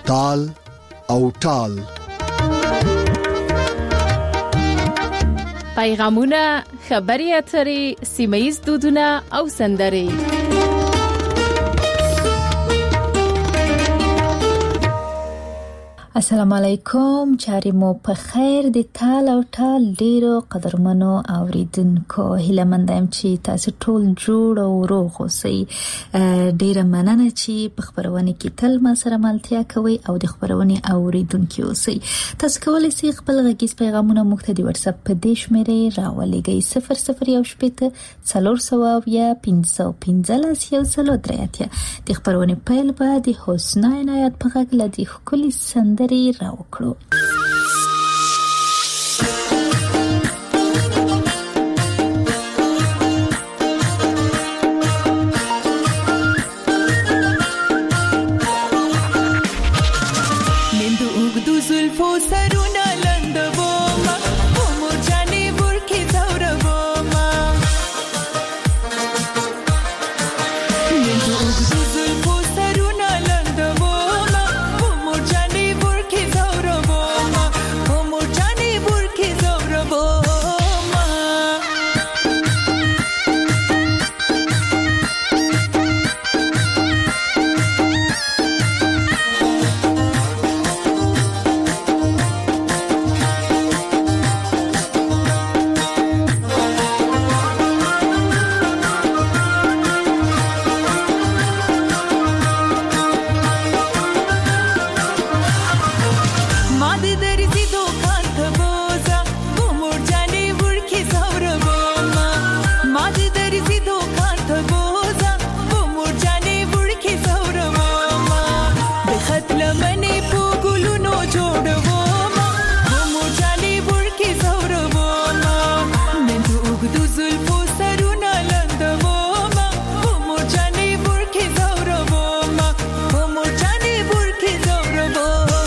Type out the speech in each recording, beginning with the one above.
تال او ټال. پیغامونه، خبري اترې، سیمه‌ییز دودونه او سندرې. السلام علیکم، چاري مو په خیر د تال او ټال ډیرو قدرمنو اوریدونکو. هیله مندم چې تاسو ټول جوړ او روغ اوسئ. ډیره مننه چې په خبرونه کې تل ما سره ملتیا کوي او د خبرونه اوریدونکو اوسئ. تاسو کولی شئ خپل غږیز پیغامونه موږ ته د واتس اپ په دې شمیرې راولېږئ 0018 د خبرونه پیل به د حسنا عنایت په غږ لدی خولي سندري راوکړو. نندو اوګدو زلفو سرونه لندوما عمر جانې ورکې زوربوما. نندو اوګدو زلفو سرونه لندوما عمر جانې ورکې زوربوما. عمر جانې ورکې زوربوما. ما دې درځي دوکان ته بوزه عمر جانې ورکې زوربوما. ما دې درځي دوکان ته بوزه عمر جانې ورکې زوربوما. د خط لمنې په ګلونو جوړوما عمر جانې ورکې زوربوما. نن د اوږدو زلفو سرونه لندوما عمر جانې ورکې زوربوما. عمر جانې ورکې زوربوما.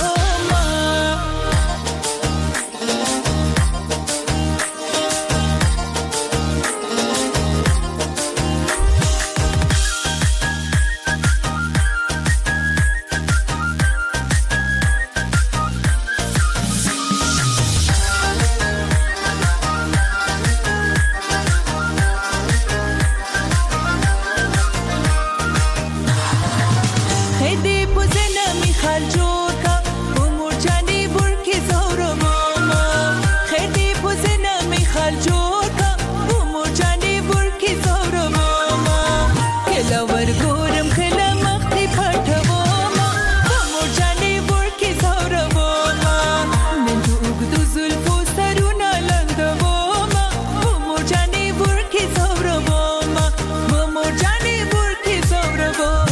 خدي پوزنه می خال جوړ کا عمر جانې ورکې زوربوما. خدي پوزنه می خال جوړ کا عمر جانې ورکې زوربوما. کله ورګورم کله مخې پټوما عمر جانې ورکې زوربوما. نن د اوږدو زلفو سرونه لندوما عمر جانې ورکې زوربوما. عمر جانې ورکې زوربوما.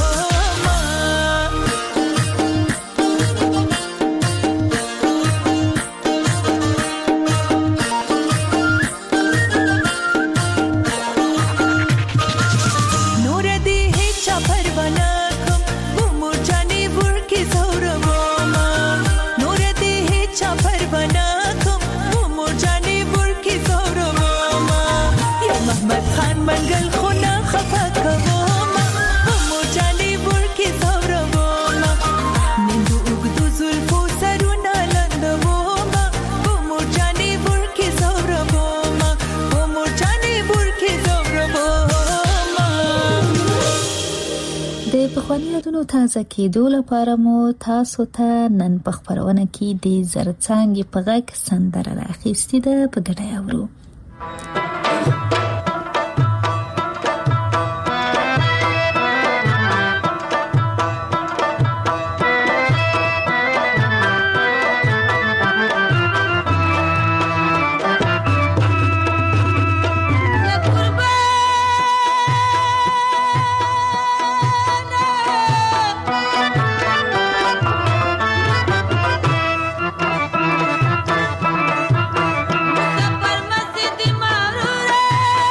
نور دې هیچا پروا نه کوم عمر جانې ورکې زوربوما. نور دې هیچا پروا نه کوم عمر جانې ورکې زوربوما. یا محمد خان منګل خو نه خفه کوما عمر جانې ورکې زوربوما. نن د اوږدو زلفو سرونه لندوما عمر جانې ورکې زوربوما. عمر جانې ورکې زوربوما. د پخواني یادونو تازه کېدو لپاره مو تاسو ته نن په خبرونه کې د زرڅانګې په غږ سندره راخیستې ده، په ګډه یې اورو. پر مسجد مارو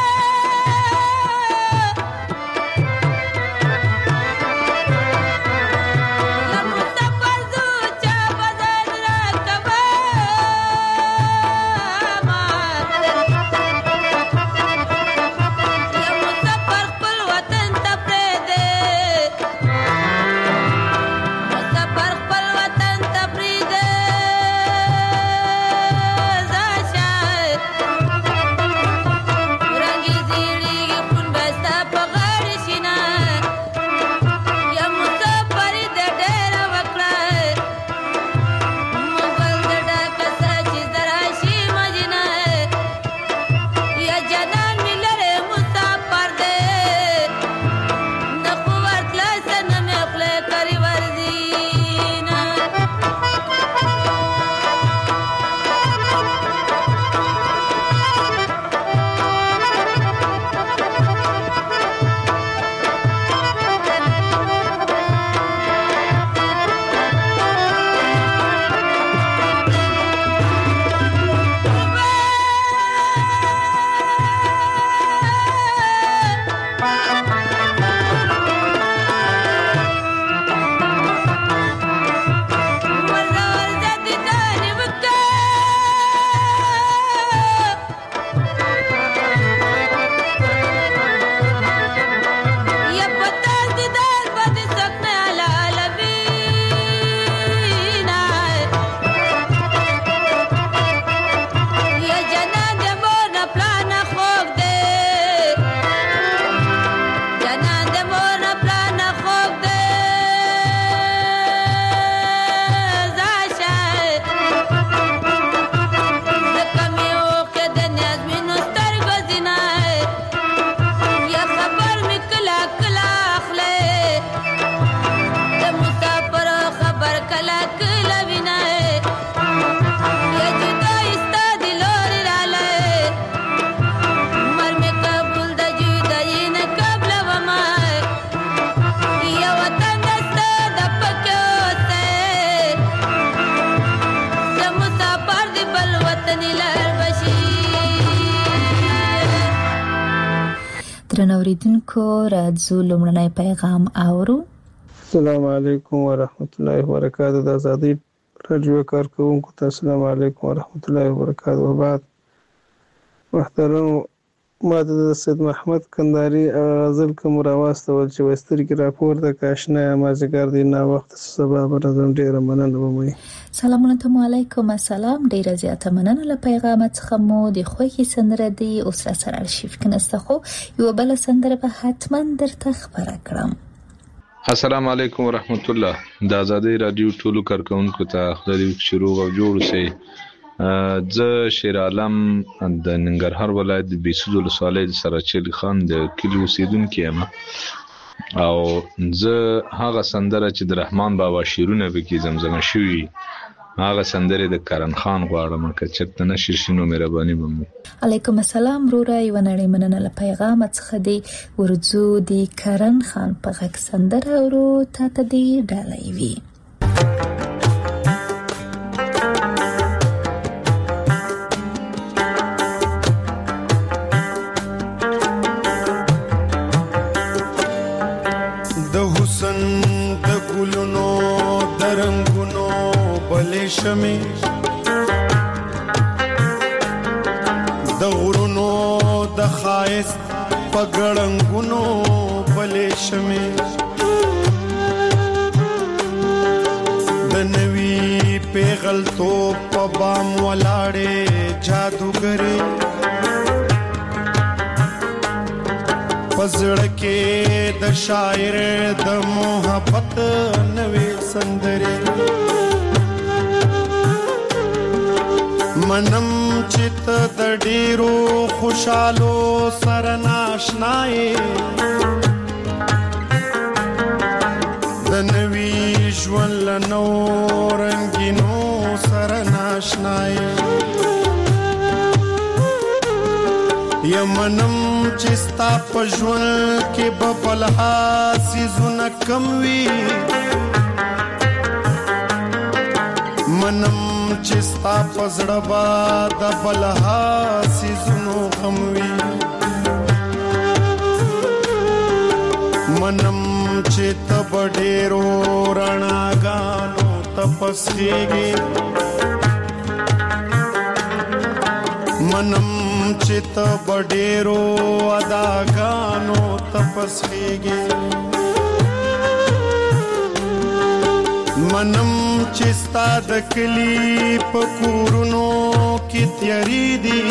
درنو اوریدونکو راځو لومړنی پیغام اورو. السلام علیکم ورحمت الله وبرکاته. د آزادۍ رادیو کارکونکو ته السلام علیکم ورحمت الله وبرکاته. وبعد محترم ما د سید محمد کندهاري غزل کوم راواستول چې وسترګې راپورته کاشنا مازیګر دی نه وخت سبا برازم ډیره مننه ومه. سلامونه علیکم. السلام. ډیره زیاته مننه له پیغام څخه مو د خوښي سندره دی او سره ارشیف کنسته خو یو بل سندره به حتما درته خبره کړم. السلام علیکم ورحمت الله. د آزادۍ رادیو ټولو کارکونکو ته خدای دې شروع او جوړ سي. زه شیر عالم د ننګرهار ولایت د بیسود ولسوالۍ د سراچیل خان د کلی اوسیدونکی یم او زه هغه سندره چې د رحمان بابا شیرونه به کې زمزمه شوي هغه سندره د کرن خان غواړم که چرته نشي شنو مهرباني بمو. علیکم السلام رورا یو نړۍ مننه له پیغام څخه دی ورځو د کرن خان په غږ سندره ورو ته دی ډالۍ وی. شمه د غرونو د خایست پګړنګونو بلې شمه د نوی پیغلتو په بام ولاړې جادوګرې پزړه کې د شاعر د محبت نوې سندرې منم چت د ډیرو خوشالو سره ناشنای د نوی ژوند لنو رنگینو سره ناشنای یمنم چستا په ژوند کې ببلها سيزونه کم وی منم چستا پزړه با د بلها سيزونو غموي منم چې تب ډېرو رڼاګانو تپسېږي منم چې تب ډېرو اداګانو تپسېږي منم چې ستا د کلی په کورونو کې تیاری دي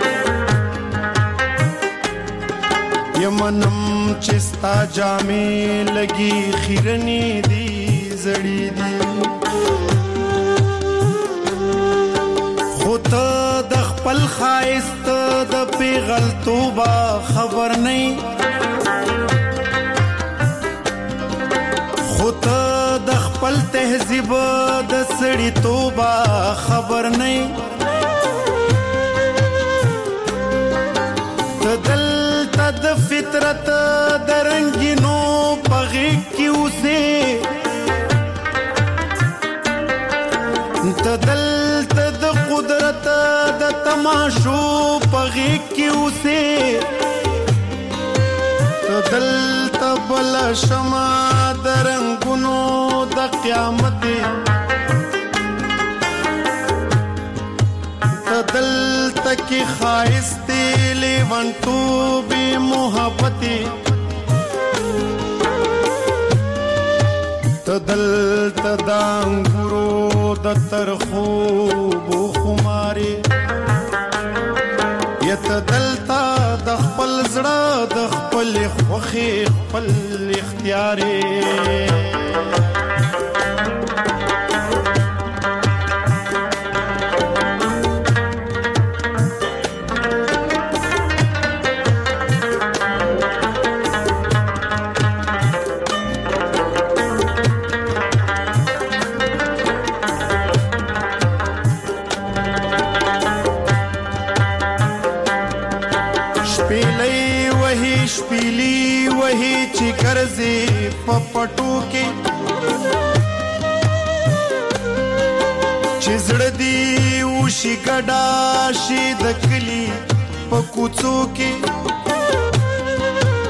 یمنم چې ستا جامې لګي خیرنی دي زړې دي خو ته د خپل خایست د پیغلتوبه خبر نه خو ته د خپل تهذیب د سړی توبه خبر نه تدلته د فطرت د رنگینو پغې کې اوسه تدلته د قدرت د تماشو پغې کې اوسه تدلته بل شمع درنګونو د قیامت تدلته کی خایست لیوان تو بی محبت تدلته د انګورو د ترخو بو خماري یتدلته د خپل زړه د خپل خوخي خپل اختیاري کرزی پپټو کې چزړ دی وشي ګډا شي د کلی په کوڅو کې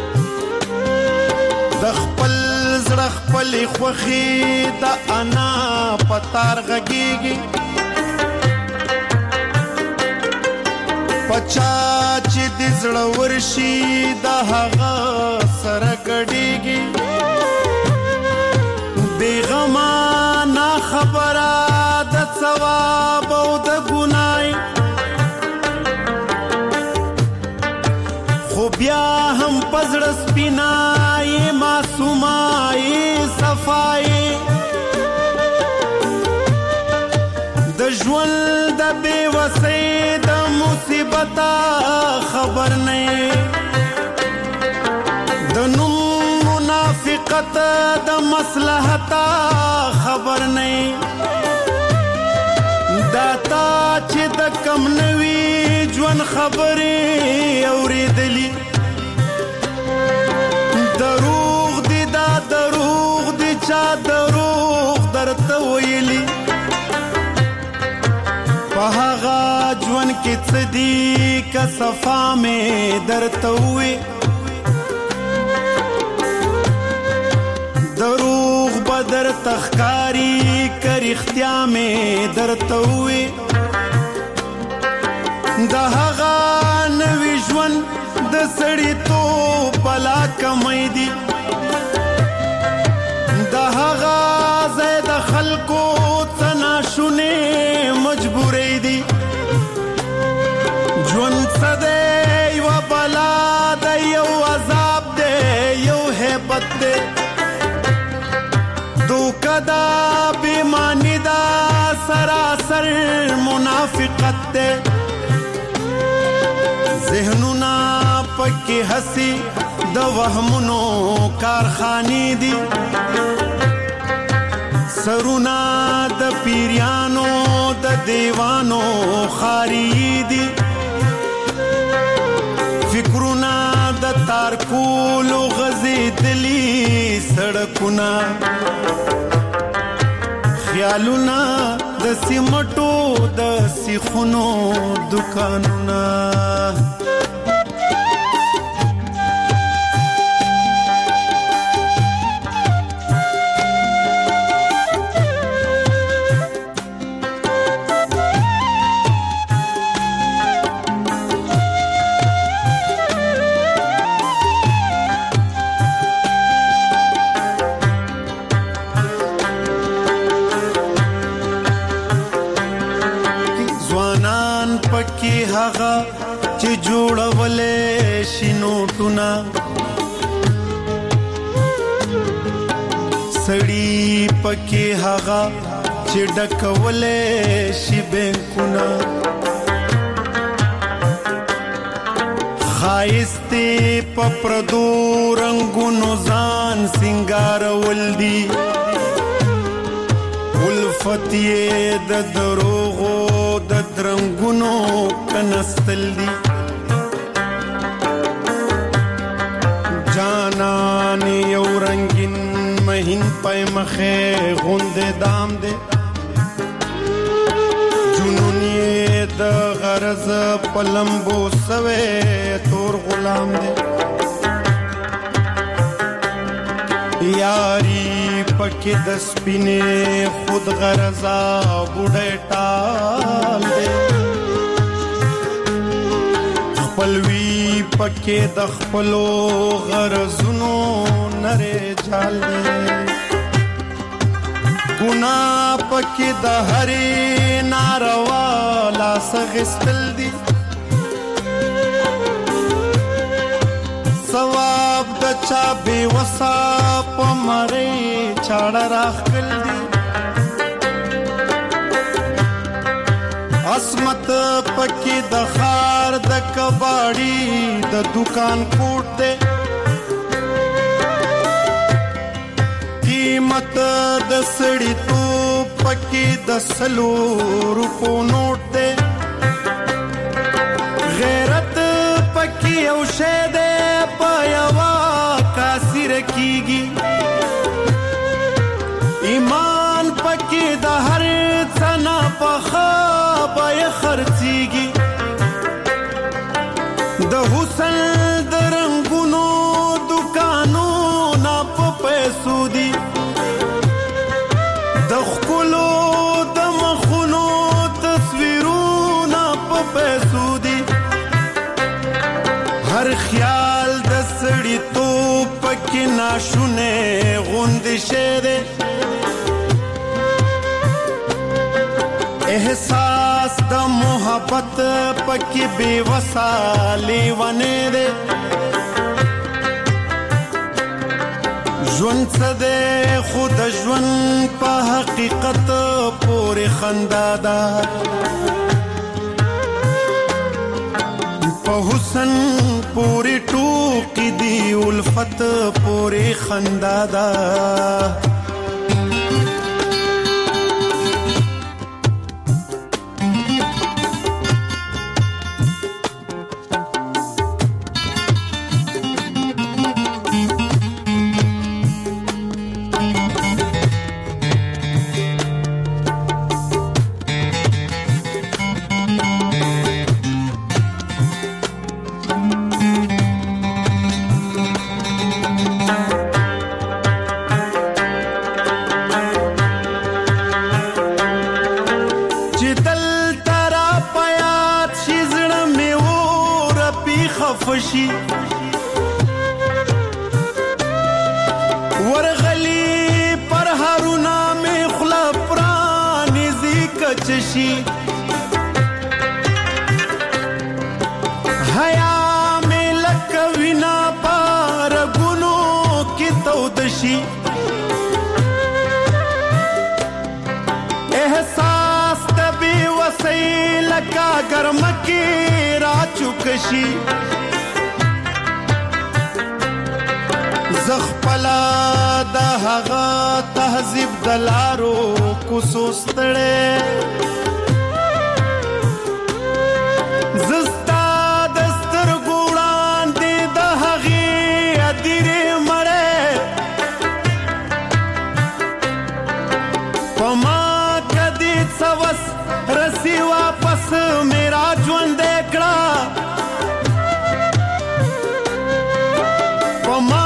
د خپل زړه خپلې خوښې د انا پتار غږیږي پچا چې د زړه ورشي د هغه سره ګډیږي بیغما نا خبره د ثواب او د ګنای خو بیا هم پزړه سپینای معصومای صفای د ژوند د بے وسۍ د مصیبت خبر نه د نوم منافقت د مصلحت خبر نه داتا چې د کم نوي ژوند خبرې اورېدلې دروغ دي دا دروغ دي چا دروغ درته ویلي په هغه ژوند کې څه دي که صفا مې درته ووي دروغ به درته ښکاري که رښتیا مې درته ووي د هغه نوي ژوند د سړیتوب بلا کمی دي د هغه ځای د خلکو څه ناشونې مجبورۍ دي ژوند څه دی یوه بلا ده یو عذاب دی یو هیبت دی دوکه دا بیمانی دا سراسر منافقت دی ذهنونه پکې هسي د وهمونو کارخانې دي سرونه د پیریانو د دیوانو خاري دي فکرونه د تارکولو غزیدلي سړکونه خیالونه د سیمټو د سیخونو دکانونه هغه چې جوړولې شي نوټونه سړی پکې هغه چې ډکولې شي بینکونه ښایستې په پردو رنګونو ځان سینګارول دي الفت یې د دروغو د درنګونو کنستل دي جانان یو رنگین مهین پای مخه غوندې دام دي جنون یې د غرض پلمبو سوې تور غلام دي یاری پکې د سپینې خود غرضا بوډۍ ټال دی خپلوي پکې د خپلو غرضونو نرې جال دی ګناه پکې د هرې ناروا لاس غستل دي ثواب د چا بے وسا په مړې چاړه راخکل دي عصمت پکې د خار د کباړي د دکان کوټ دی قیمت د سړیتوب پکې د 100 روپو نوټ دی غیرت پکې یو شی دی په یوه کاسي رکیږي ایمان پکې د هر څه نه پخه بیه خرڅیږي د حسن د رنګونو دکانو نه خیال د سړی تو پکې ناشونه غوند شه احساس د محبت پکې بے وسالی ونه ده ژوند څه ده خود ژوند په حقیقت پورې خندا ده په حسن پورې ټوکې دی الفت پورې خندا ده خوشی ورغلی پر هارونا میں خلا پرانی زی کچشی حیا میں لکوینا پار گنو کی تودشی احساس تبی وسی لکا گرم کی را چکشی زخپلا دا هغه تهذیب دلارو کوسوستړې زستا دستر ګوړان دې د هغې ادیرې مړې پما کدي څوس رسی واپس میرا ژوند کړه پما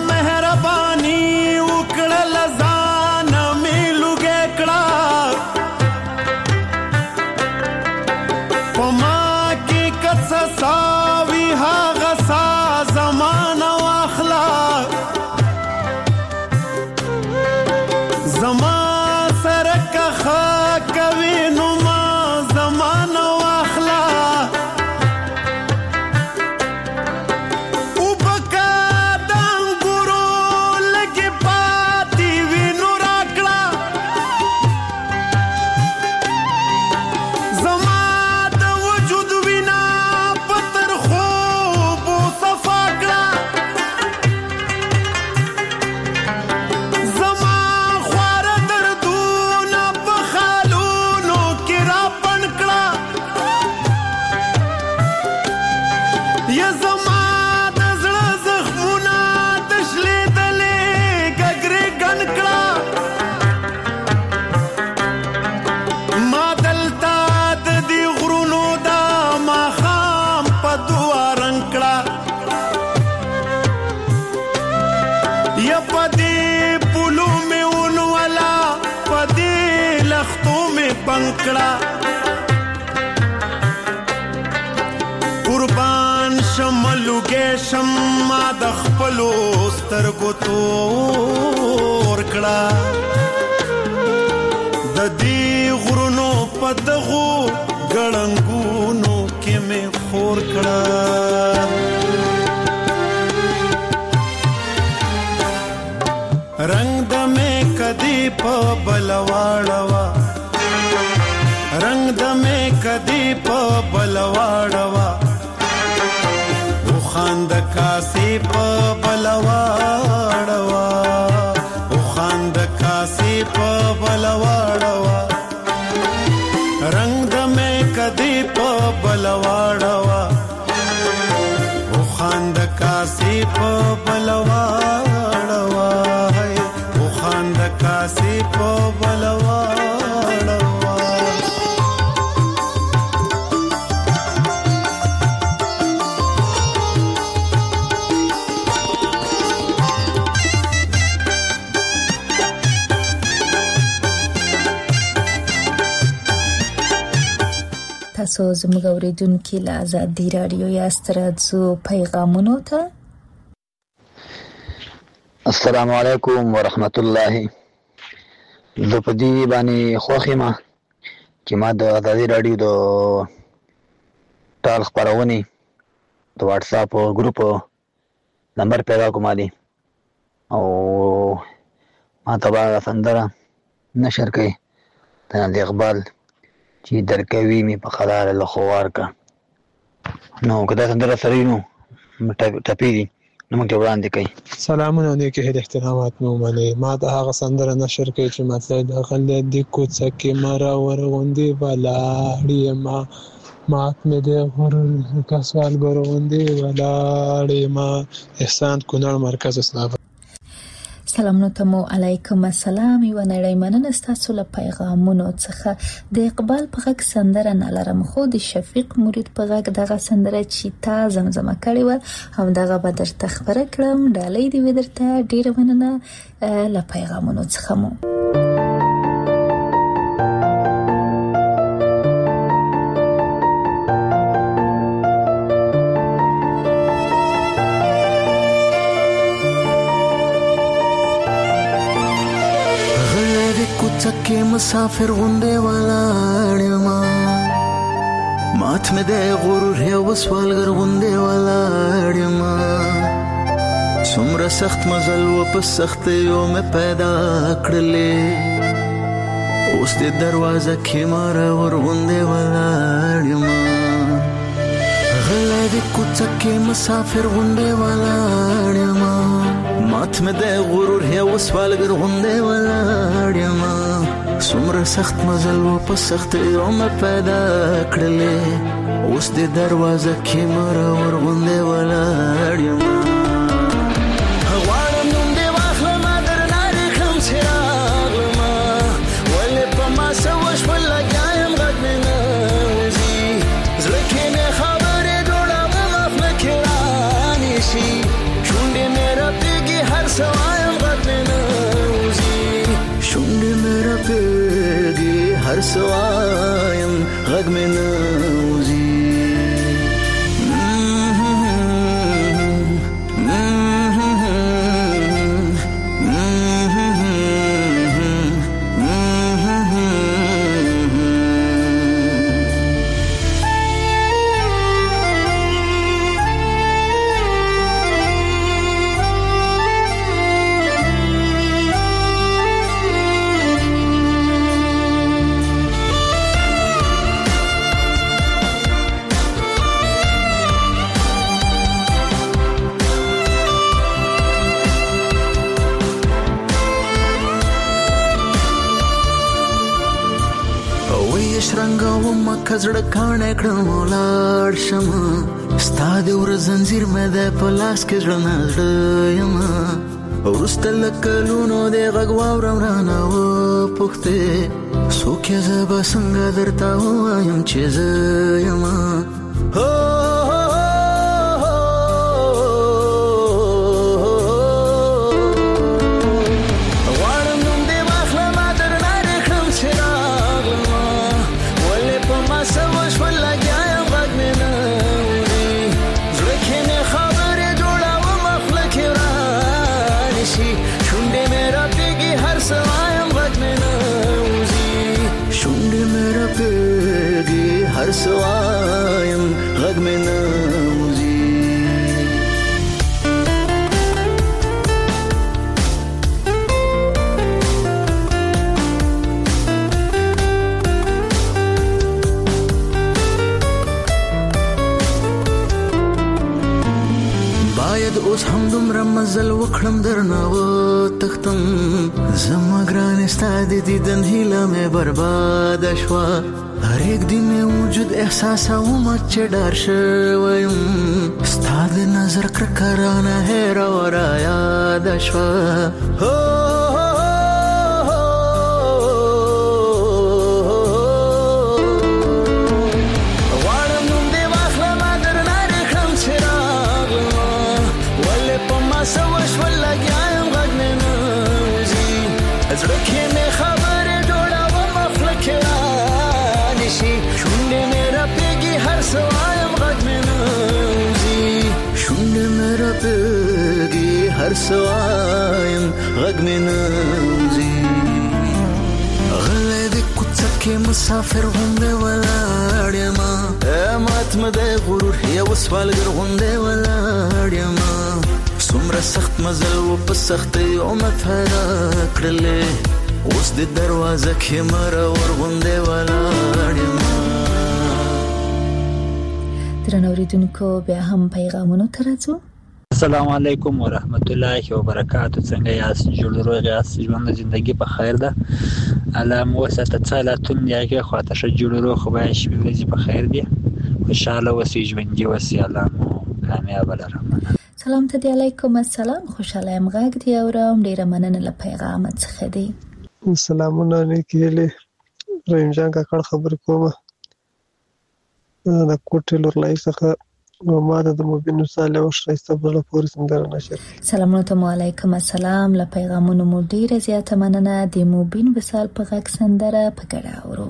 قربان شملوګې شمع د خپلو سترګو تور کړه د دې غرونو په دغو ګړنګونو کې مې خور کړه رنگ د مې کدي په بلواړوا رنگ د مې کدي په بلواړوا او خاند کاسي په بلواړوا او خاند کاسي په بلواړوا رنگ د مې کدي په بلواړوا او خاند کاسي په بلواړوا او خاند کاسي په بلواړوا تاسو زموږ اوریدونکو له آزادۍ رادیو یا ستراتزو پیغامونو ته. السلام علیکم ورحمت الله. زه په دې باندې خوښ یم چې ما د آزادۍ رادیو د ټال خپرونې د واتس اپ ګروپ نمبر پیدا کوم دي او ما تبا سندره نشر کړي د اقبال چې درکوي می په خلال لخوار کا نو کدا سندره سره نو ټپی دي نو موږ وړاندې کوي. سلامونه نیکه هډ احترامات مو منه. ما د هغه سندره نشر کړي چې مطلب د غل د کوڅه کې مرا ورغوندې بلاړې ما مات مې د غرور کسوال ګروندې ولاړې ما. احسان کونړ مرکز اسلام. سلامونه تمو علیکم السلام. یو نړۍ مننه تاسو له پیغامونو څخه. د اقبال په غږ سندره نه لرم خو د شفیق مرید په غږ دغه سندره چې تا زمزمه کړې و هم دغه به درته خبره کړم. ډالۍ دې وي درته. ډیره مننه له پیغامونو څخه مو. چکه مسافر غونډه ولاړ ما مات مې د غرور یو وسوالګر غونډه ولاړ ما. څومره سخت مزل و په سخت یو مې پیدا کړلې اوس د دروازه کې مار ور غونډه ولاړ ما. غلا د کوڅه مسافر غونډه ولاړ ما مات مې د غرور یو وسوالګر غونډه ولاړ ما. څومره سخت مزل و په سخت یو مې پیدا کړلې اوس د دروازه کې مار ور غونډه ولاړ ما. غواړم نوم دې واخلم درنه رخم څراغ ما ولې په ما سوش ولګایم غږ مې نه وځي زړه کې مې خبرې جوړوم خپل کې رانه شي شونډې مې راپېږي هر څه وایم غږ مې نه وځي شونډې مې راپېږي هر څه وایم غږ مې نه وځي. کزړه کانه کړم ولاړ شم ستا د ور زنجیر مې د پلاس کې ځړنه یم ورسته لکلونو د غږ واورم رانه و پخته څوک یې زبا څنګه درته وایم چې زه یم. هر سوایم غږ مې نه وځي. باید اوس هم دومره مزل وکړم درنه و تختم زما ګرانې ستا د دیدن هیله مې برباده شوه. هر یک دی می وجود احساس اوم چې ډار شویم ستا د نظر کرکرانه هیر و را یاد شوه. غواړم نوم دې واخلم درنه رخم څراغ ما ولې په ما څه وشول لګیا یم غږ مې نه وځي زړه کې مې خبرې جوړوم خوله کې شونډې مې راپېږي سوایم غږ مې نوځي غلی د کوڅه کې مسافر غوندې ولاړ یمه مات مې د غرور یو سوالګر غوندې ولاړ یمه څومره سخت مزل و په سختیو مې پیدا کړلې اوس د دروازه کې مرور غوندې ولاړ یمه درنو اوریدونکو بیا هم پیغامونو ته راځو. السلام علیکم ورحمت الله وبرکاتو. څنګه یاست؟ جوړ روغ یاست؟ ژوند زندگی په خیر ده؟ علام وسط اتصالاتون یاګه خاطر ش جوړ روغ خو به شي ورځي په خیر دي خوشاله وسی ژوندۍ وسی علام کامیاب لرم. سلام ته دی علیکم السلام خوشاله ام غږ دی اورم ډیره مننه له پیغام څخه دی. سلامونه نیکیله رحیم جان کا کړه خبر کومه د کوټې لور لای څخه نو ما د مبین صالح او شایسته بل پورې سندره نشر. سلام علیکم السلام له پیغامونو مو ډیره زیاته مننه د مبین وصال په غږ سندره په ګډه اورو.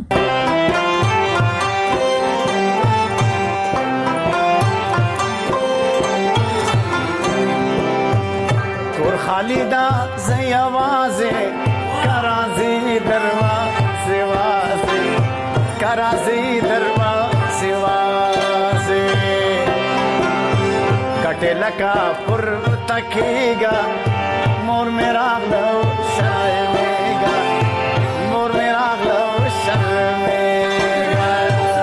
تور خالدا زي आवाज़े کرازي دروازه واسه کرازي دروازه واسه کټه لکا پر تکیگا مور میرا غلو شرمېگا مور میرا غلو شرمېگا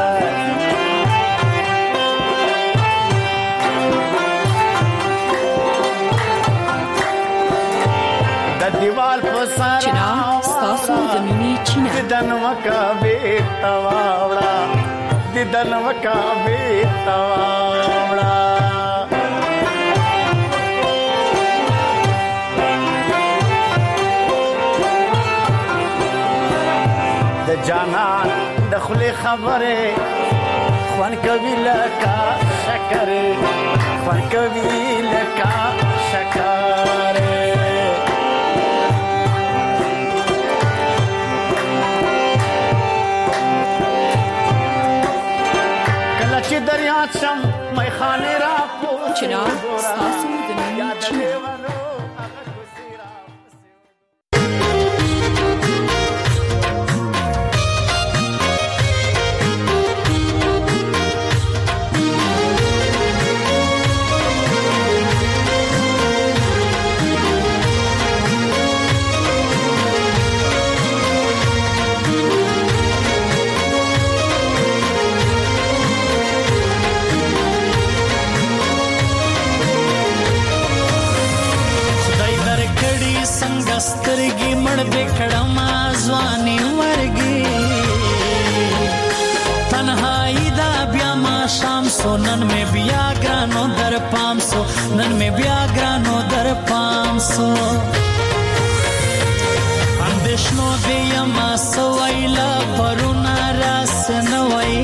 د دیوال په سر چنا ستاسو د مینې چنا ددن وکا بیت واوړه ددن وکا بیت واوړه د جانان د خلی خبره خوان کوي لکا شکره خوان کوي لکا شکره چې دریات شم مې خانه را پوه چنا ستاسو د مینې چنا سترګې مړ دې کړم ځواني ورګي تنهایی دا بیا ما شام سو نن مې بیا ګرانو در پام سو نن مې بیا ګرانو در پام سو اندېښنو دې ما سوایلا پرونا راس نه وای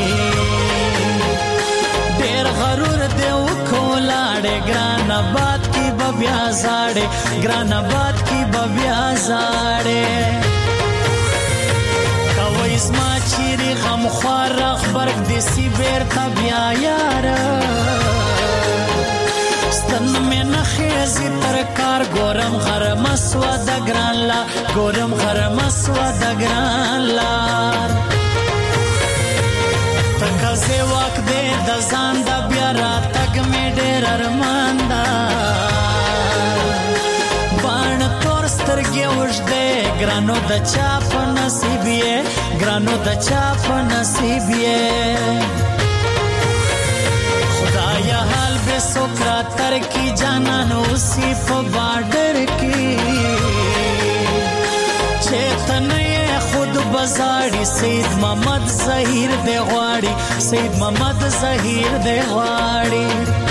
ډېر غرور دې وکولاړې ګران باد کی بیا زاړې ګران باد کی بیا زاړې کوي زما چیرې غم خوار خبرګ دې سی بیرته بیا یار ستن مې نه خېزي تر کار ګورم غرم سوا د ګران لا ګورم غرم سوا د ګران لار تکازه وخت دې د ځان د بیا را تک مې ډېر ارمان دا سترګې وژدې ګرانو د چا په نصیب یې ګرانو د چا په نصیب یې خدایا حال به سوکرا تر کی جانان اوسې په بارډر کې چېتنې خود بازاري سید محمد ظهیر دی غواړي سید محمد ظهیر دی غواړي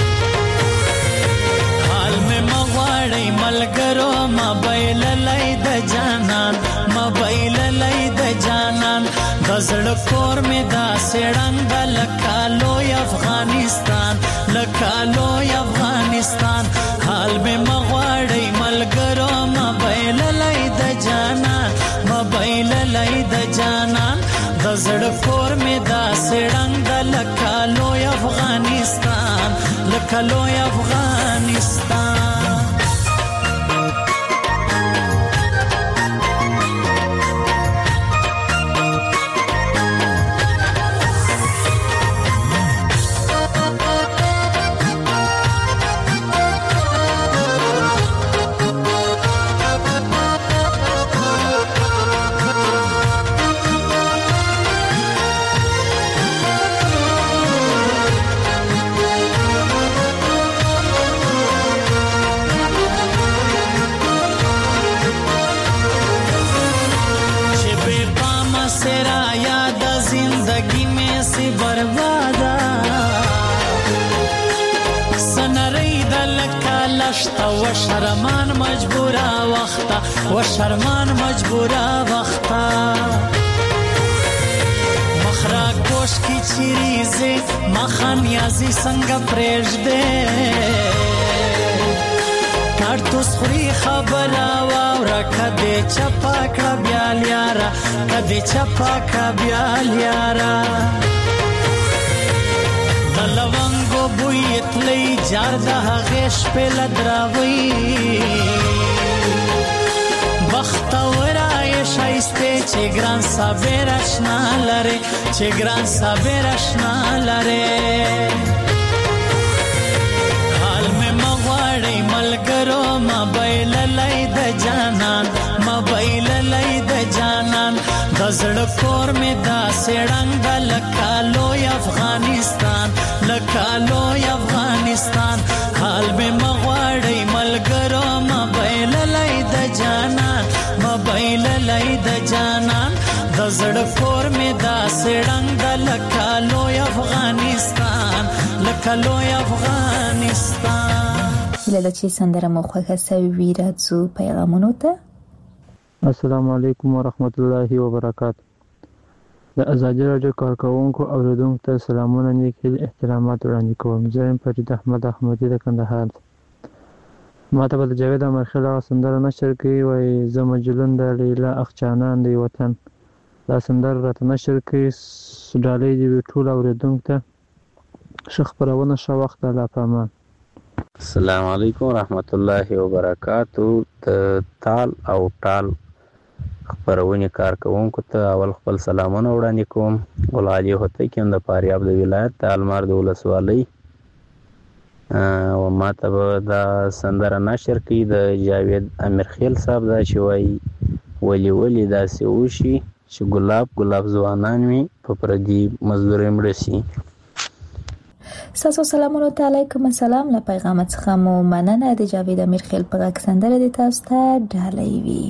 ملګرو موبایل لای د جانان موبایل لای د جانان غزړ کور می دا سړنګ لکالو افغانستان لکالو افغانستان حال می مغواړی ملګرو موبایل لای د جانان موبایل لای د جانان غزړ کور می دا سړنګ لکالو افغانستان لکالو افغانستان نشتا و شرمان مجبورا وختا و شرمان مجبورا وختا مخرا گوش کی چیریزی مخان یازی سنگا پریش دے کارتوس خوری خبرا واورا کدی چپا کړه بیال یارا کدی چپا کړه بیال یارا دلوانګو بوی تلی جار د غیش په لدراوی بختورای شایسته چې ګران صبر آشنا لره چې ګران صبر آشنا لره حال می مغواړی ملګرو موبایل لای د جانان موبایل لای د جانان د زړه کور می دا سړنګ د لکالو افغانستان لکالو افغانستان حال می مغواړی ملګرو موبایل لای د جانان موبایل لای د جانان د زړه کور می دا سړنګ د لکالو افغانستان لکالو افغانستان هیله چې سندره مو خوښه سوي وي راځو پیغامونو ته. السلام علیکم ورحمت الله وبرکاته. د ازادي راډیو کارکونکو او اوریدونکو ته سلامونه نیک احترامات وړاندې کوم. زه یم فرید احمد احمدي د کندهار. ما ته به د جاوید امرخیل هغه سندره نشر کوي وایي زه مجلون د لیلا اخچانان دی وطن. دا سندره راته نشر کوي ډالۍ دې وي ټول اوریدونکو ته ښه خپرونه ښه وخت الله په امان. السلام علیکم ورحمت الله وبرکاتو. د تال او ټال خپرونې کارکونکو ته اول خپل سلامونه وړاندې کوم. ګل علي هوتکی د فاریاب د ولایت د المار د ولسوالۍ او ما ته به دا سندره نشر کوي د جاوید امرخیل صاحب دا چې وایي ولې داسې وشي چې ګلاب ګلاب ځوانان وي په پردي مزدورۍ مړه شي. ساسو سلامونه ته علیکم السلام. له پیغام څخه مو مننه. د جاوید امرخیل په غږ سندره د تاسو ته ډالۍ وي.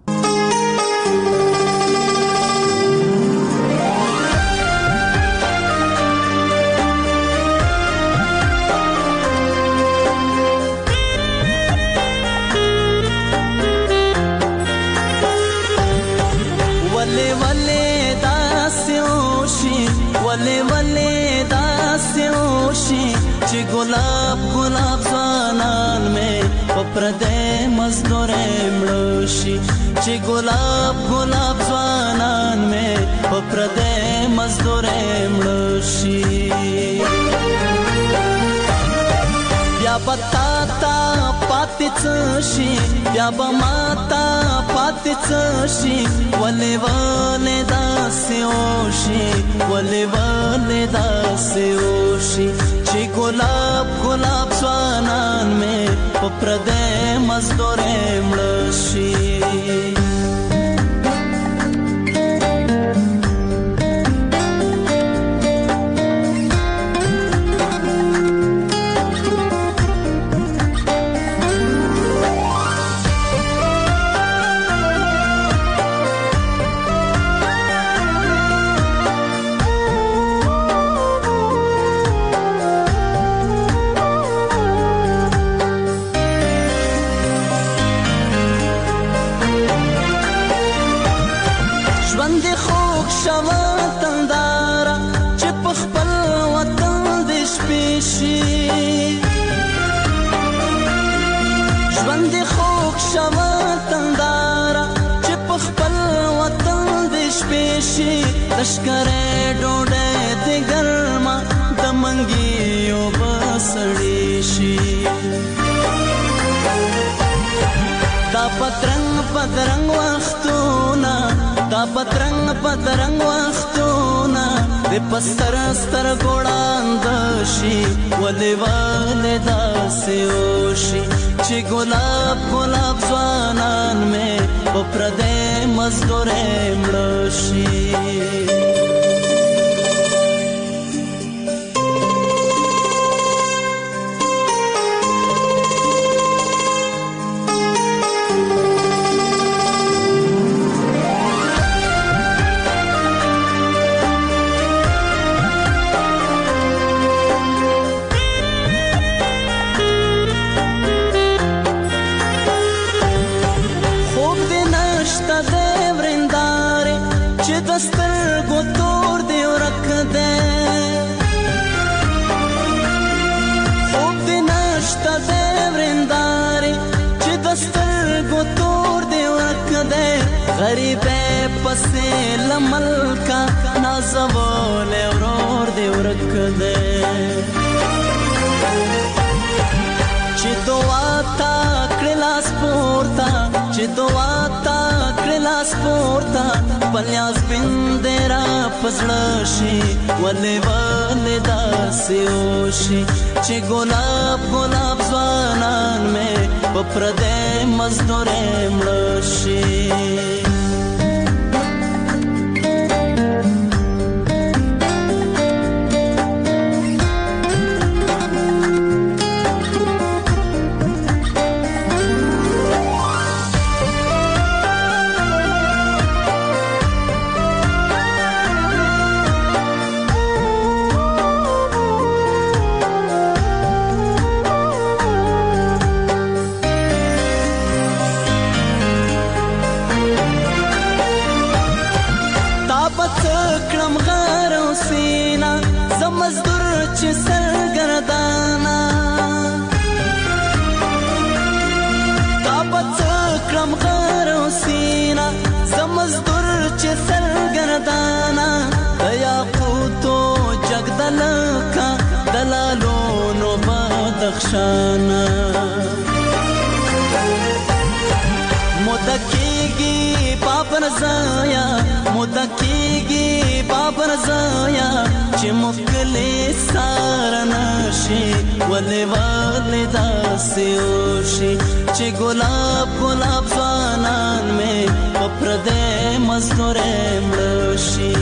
چې ګلاب ګلاب ځوانان مې په پردې مزدورۍ مړه شي چې ګلاب ګلاب ځوانان مې په پردې مزدورۍ مړه شي. بیا به تا ته پاتې څه شي بیا به ما ته پاتې څه شي ولې ولې داسې وشي ولې ولې داسې وشي چې ګلاب ګلاب ځوانان مې په پردې مزدورۍ مړه شي. لشکره ډوډۍ د ګرمه د منګیو بسړې شي دا پترنګ پترنګ وختونه دا پترنګ پترنګ وختونه د پستر ستر ګوړاند شي ولې ولې داسې وشي چې ګلاب ګلاب ځوانان مې په پردې مزدورۍ مړه شي. دسترګو تور دی ورک دی خوب دی نشته دی ورندارې چې دسترګو تور دی ورک دی غریبې پسې له ملکه نازولی ورور دی ورک دی چې دعا تا کړې لاس پورته چې دعا تا کړې لاس پورته پلیاس بندې را په زړه شي ولې ولې داسې وشي چې ګلاب ګلاب ځوانان مې په پردی مزدورۍ مړه شي چې سرګردانا تا به څه کړم غر او سینا زه مزدور چې سرګردانا د یاقوتو جګ د لکه د لالونو بدخشانا مدکیږي بابر زایا مدکیږي بابر زایا چې مخکلې سارناشي ولې ولې داسې وشي چې ګلاب ګلاب ځوانان مې په پردی مزدورۍ مړه شي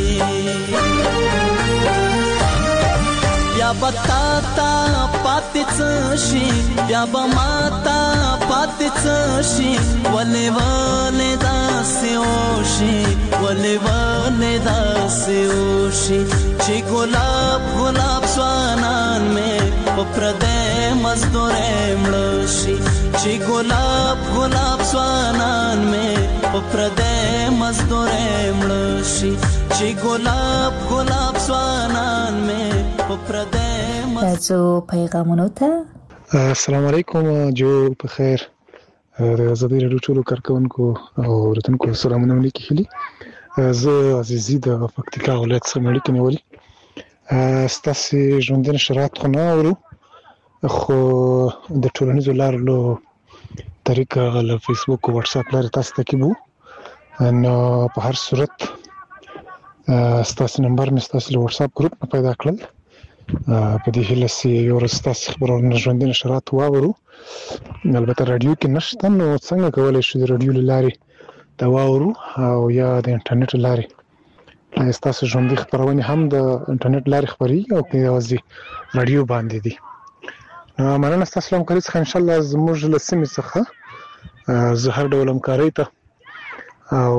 بیا به تا ته پاتې څه شي بیا به ما ته پاتې څه شي ولې ولې داسې وشي ولې ولې داسې وشي چې ګلاب ګلاب ځوانان مې په پردی مزدورۍ مړه شي چې ګلاب ګلاب ځوانان مې په پردی مزدورۍ مړه شي چې ګلاب ګلاب ځوانان مې په پردی راځو پیغامونو ته السلام علیکم جوړ په خیر د ازادي راډیو ټولو کارکونکو او اورېدونکو سلامونه ملي کیلي زه عزیزي د پکتیکا ولایت څخه اړیکه نیولې ستاسو ژوندونه شرایط خو نه اورو خو د ټولنیزو لارو له طریقه له فیسبوک او واتس اپ لارې تاسو ته کیبو نو په هر صورت ستاسو نمبر مې ستاسو له واتس اپ ګروپ نه پیدا کړل په دې هیله چې یو ورځ تاسو خبرونه ژوندونه شرایط واورو البته رادیو کې نشته نو څنګه کولای شو د رادیو لارې دا واورو او یا د انټرنیټ لارې تاسو ژوندۍ خبرونه هم د انټرنیټ لارې خبري او په یوازې رادیو باندې دي مننه تاسو هم کوي څنګه ان شاء الله زموږ له سیمې څخه زه هر ډول همکاري ته او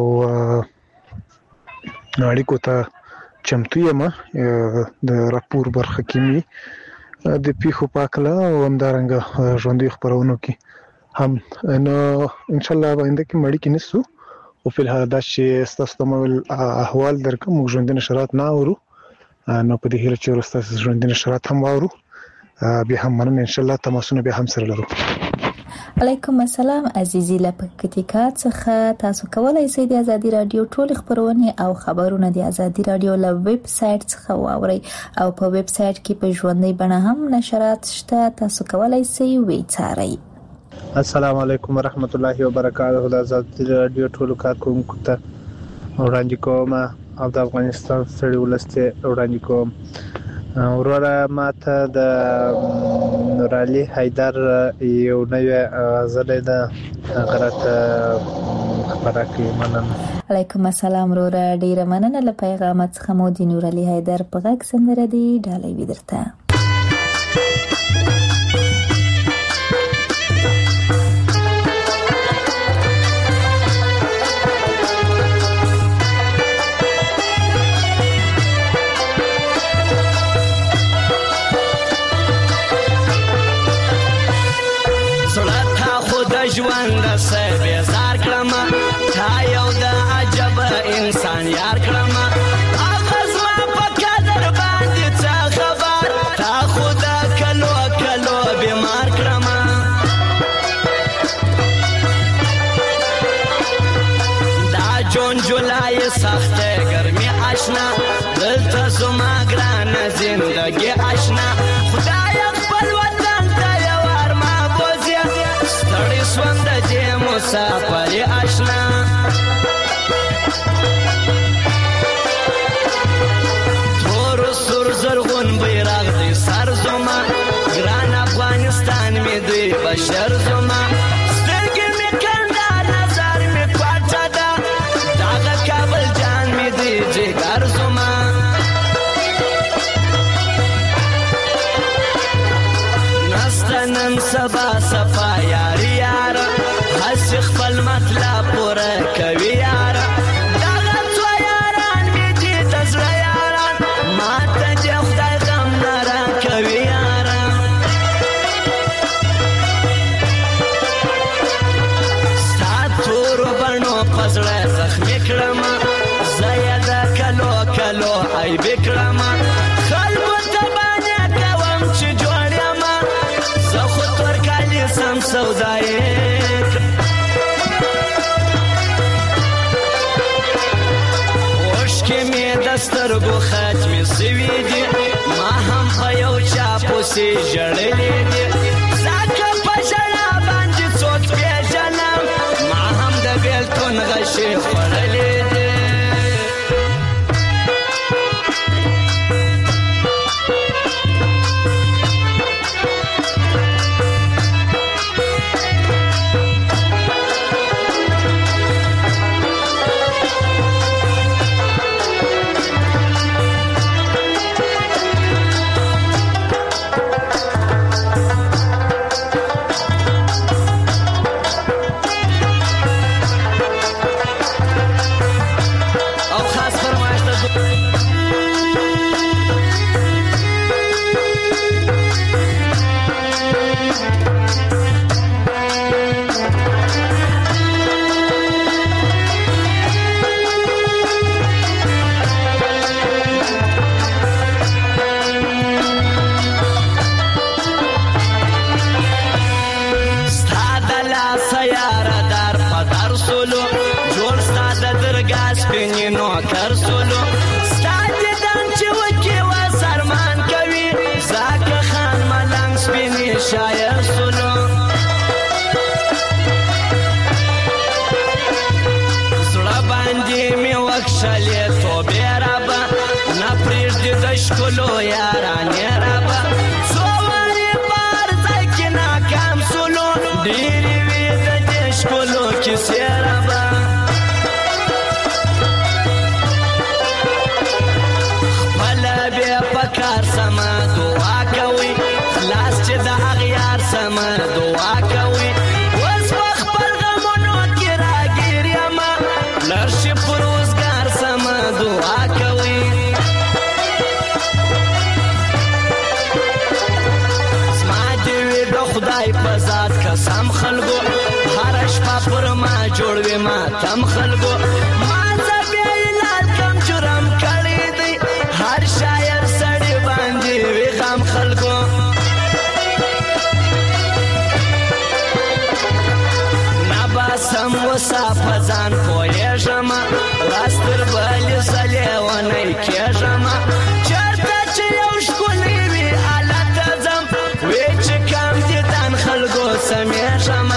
اړیکو ته چمتو یم د راپور برخه کې می د پیښو پاکله او همدارنګه ژوندۍ خبرونو کې هم نو ان شاء الله باندې کې مړی کې نسو او په الحال دا چې تاسو ته احوال درکوم موږ ژوندۍ نشرات نه اورو نو په دې هیله چې تاسو ژوندۍ نشرات هم اورو به هم مننه ان شاء الله تماسونه به هم سره لرو علیکم السلام عزیزي لپکتیکا څخه تاسو کولای شئ د ازادي رادیو ټول خبرونه او خبرونه د ازادي رادیو له ویب سټ څخه واورئ او په ویب سټ کې په ژوندۍ بڼه هم نشرات شته تاسو کولای شئ وی څارئ السلام علیکم ورحمت الله وبرکاته د ازادي رادیو ټول کارکونکو ته وړاندې کوم او د افغانستان ستړي ولسته وړاندې کوم وروره ماته د نورعلي حیدر یو نوې غزل ده غلطه خبره کوي مننه علیکم السلام وروره ډیره مننه له پیغامات څخه مو د نورعلي حیدر په غږ سندره دی ډالۍ ودرته ژوند سه بیزار کړم تا یو د عجب انسان یار کړم جون جولای سخته ګرمي آشنا دلته زما ګرانه زندګي آشنا خدای خپل وطن ته یو ارمان بوزي ستړي سوم د دې مسافر آشنا تور سور زرغون بیرغ دی سر زما ګران افغانستان می دی بشر زما سترګې می کنده نظر می پټه ده دغه کابل جان می دی جګر زما نسته نن سبا صفا یاري یاره هسې خپل مطلب پوره کوي یاره دغه څو یاران مې دي د زړه یاران ما ته دې خدای غم نه راکوي یاره ستا تورو بڼو په زړه زخمي کړمه زه یې د کلو کلو عیبې کړمه خلکو ته باندې کوم چې جوړ یمه زه خو تورکالي سم سودایې اوښکې مې د سترګو ختمې سوي دي ما هم په یو چا پسې ژړلې دي ځکه په ژړا باندې څوک پېژنم ما هم د بېلتون غشې خوړلې دي شکلو یارانې رابه څو وارې بار ځای کې ناکام سولو ډېرې وې د دې شکلو کیسې رابه خپله بې په کار سمه دعا کوئ خلاص چې د اغیار سمه دعا کوئ اوس په خپل غمونو کې راګیر یمه لر شي په روزګار سمه دعا کوئ خدای په ذات قسم خلکو هره شپه پر ما جوړوي ماتم خلکو ما زه بیا یې لال کم جرم کړی دی هر شاعر سړی باندې وي غم خلکو نباسم وسا په ځان پوهېږم لاس تر بلې زلې ونی کېږم چېرته چې یو ښکلی وي هلته ځم وی چې کم دي دن خلکو سمیږم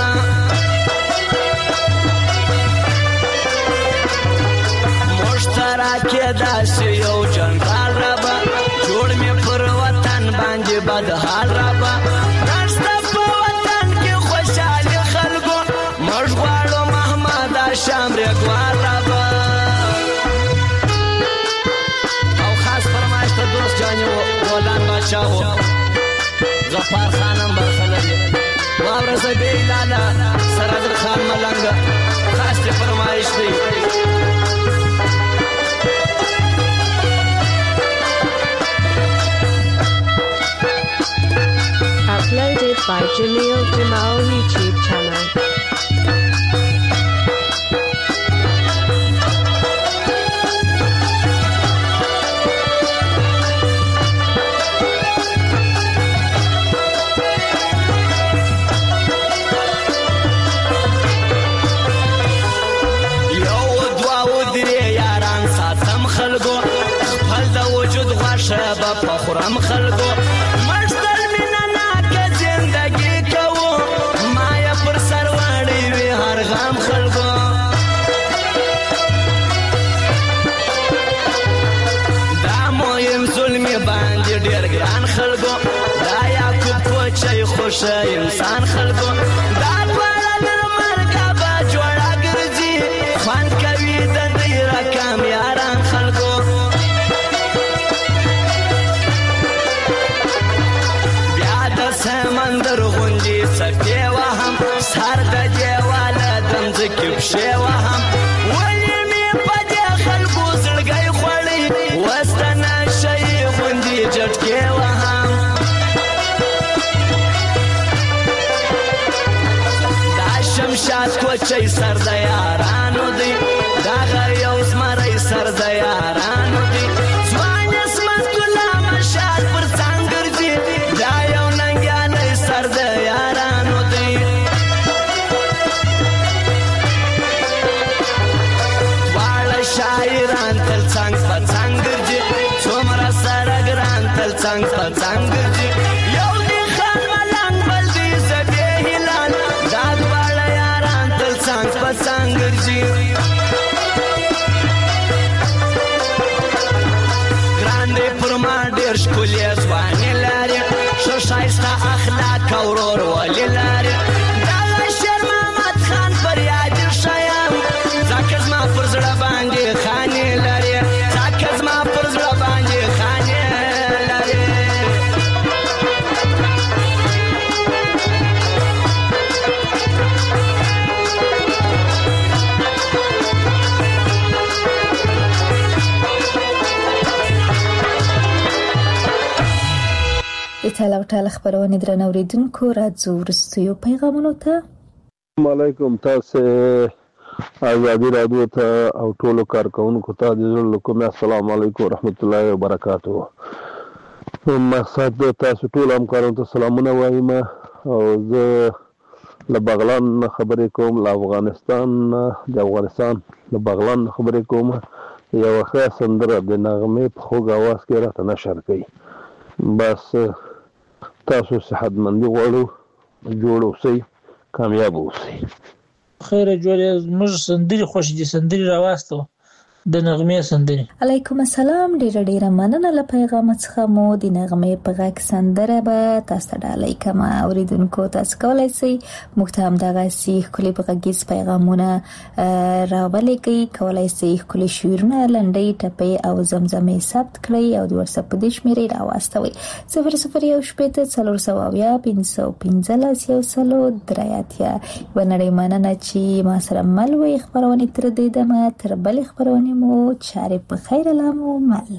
مشترک یې داسې یو جنرال رابه جوړ مې پر وطن باندې بدحال رابه نشته په وطن کې خوشحالي خلکو موږ غواړو محمد هاشم ریګوار رابه او خاص فرمایش ته دوست جاني غلام بادشاه و غفار خانم برخه لري واوره زبې لاله سرادر خان ملنګ خاص ته فرمایش دی Uploaded by Jamil Jamal YouTube channel. شه انسان خلکو دا دواړه تر مرګه به جوړه ګرځي خوند کوي د دوی رقم یاران خلکو بیا د سمندر غوندې څپې وهم سر د دیواله دمځکې پښې وهم ولې مې په دې خلکو زړګی خوړی اوس د نشۍ غوندې جټکې وهم دا شمشاد کوچی سر د یارانو دی دغه یو زمری سر د یارانو دی ځوان عصمت ګله مشال پر څنګ ګرځي دا یو ننګیالی سر د یارانو دی دواړه شاعران تل څنګ په څنګ ګرځي څومره سره ګران تل څنګ په څنګ ګرځي یو دی خان ملنګ بل دی زبې هلال دا دواړه یاران تل څنګ په څنګ ګرځي ګران دی پر ما ډېر ښکلې ځواني لري ښه ښایسته اخلاق او ورورولي لري دغه شیر محمد خان پر یاد ښه یم ځکه زما پر زړه باندې خانې لري ځکه زما پر زړه باندې خانې لري د ټال او ټال خبرونه درنه اوریدونکو راځو وروستیو پیغامونو ته السلام علیکم تاسو ازادي رادیو ته او ټولو کارکونکو ته د زړه له کومه السلام علیکم ورحمت الله وبرکاتہ مقصد تاسو ټول همکارانو ته سلامونه وایم او زه له بغلان خبرې کوم له افغانستان د افغانستان له بغلان خبرې کوم یو ښه سندره د نغمې په خوږ اواز کې راته نشر کوي بس تاسو صحتمندي غواړو جوړ اوسئ کامیاب اوسئ خیر جوړ موږ سندري خوش دي سندري راوستو د نغمې سندري علیکم السلام ډیره مننه له پیغام څخه مو د نغمې په غږ سندره به تاسو ډالۍ کما اوریدونکو تاسو کولای شئ موږ ته هم دغه سیخ کلی په غږیز پیغامونه راولې کوي کولای شئ کلی شعرونه لنډۍ ټپې او زمزمې ثبت کړئ او د واتس اپ په دې شمیرې راوستوي 0018501515 ونړۍ مننه چې ما سره مل وي خبرونه تر دې دمه تر بل خبرونه مو چاره په خیر لامو مل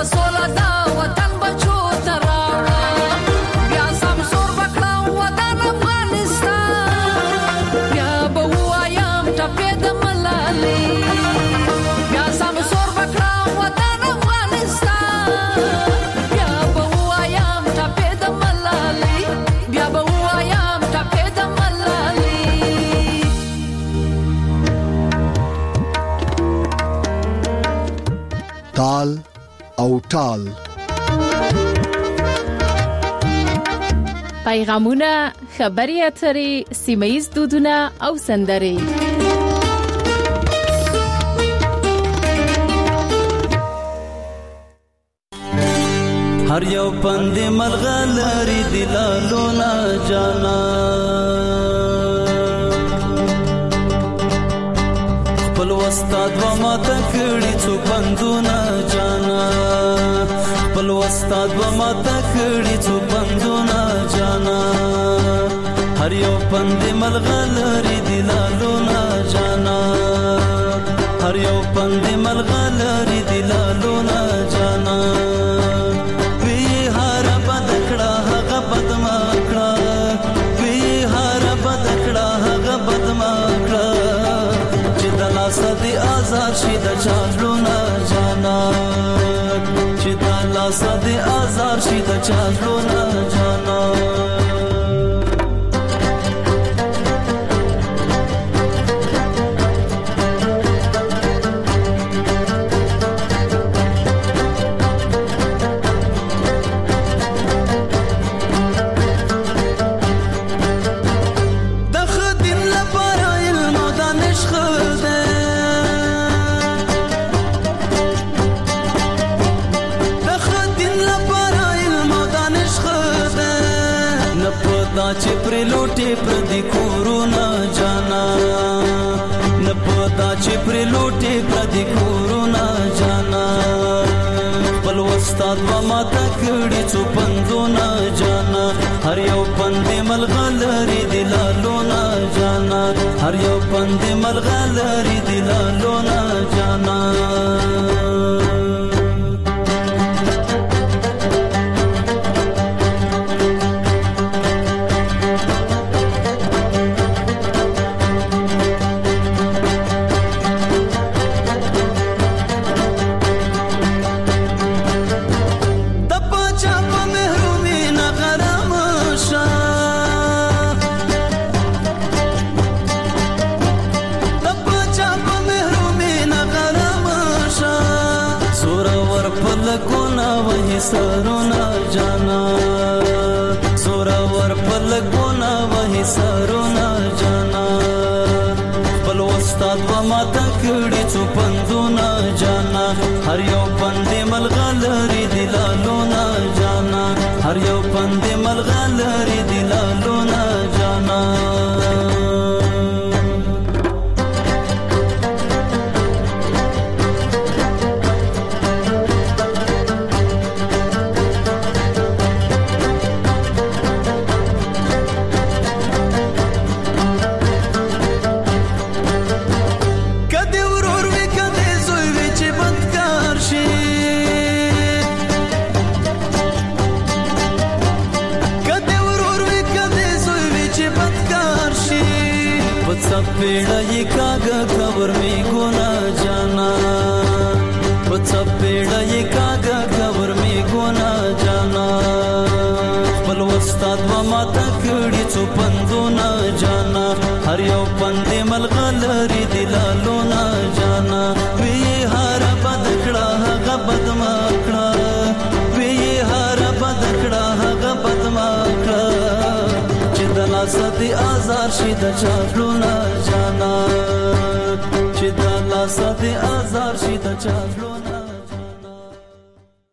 سولا دا وطن بچو تراوړه بیا سم سور بکړه وطن افغانستان بیا به وایم ټپې د ملالۍ بیا سم سور بکړه وطن افغانستان بیا به وایم ټپې د ملالۍ بیا به وایم ټپې د ملالۍ تال او ټال پیغامونه خبري اترې سیمه‌ییز دودونه او سندرې هر یو پند ملغلری دلالونا جانا خپل استاد و ما تکړی څو پندونه جانا خپل استاد و ما تکړی څو پندونه جانا هر یو پند ملغلری دلالونا جانا هر یو پند ملغلری دلالونا جانا صدی آزار شي د چاژلونا جانا چې د الله صدی آزار شي د چاژلونا جانا چې پر لوټي پر دې کورونا جانا نه پتا چې پر لوټي پر دې کورونا جانا خپل استاد و ما تکړی څو پندونه جانا هر یو پند ملغلری دلالونا جانا هر یو پند ملغلری دلالونا جانا سرونا جانا سورا ور پلګونا وਹੀ سرونا جانا بل استاد و ما تکړی څو پندونه جانا هر یو پند ملغلری دلالونا جانا هر یو پند ملغلری دلالونا جانا पेड़ा ये कागा खबर में गोना जाना बच्चा पेड़ा ये कागा खबर में गोना जाना बल वस्ताद व माता कड़ी चो पंदोना जाना हर यो पंदे मलगलरी दिलालोना जाना वे ये हारा बदकड़ा हगा बदमाकड़ा वे ये हारा बदकड़ा हगा बदमाकड़ा चिदला सदी आजार शिदा चालूना जाना चिदला सदी आजार शिदा चालूना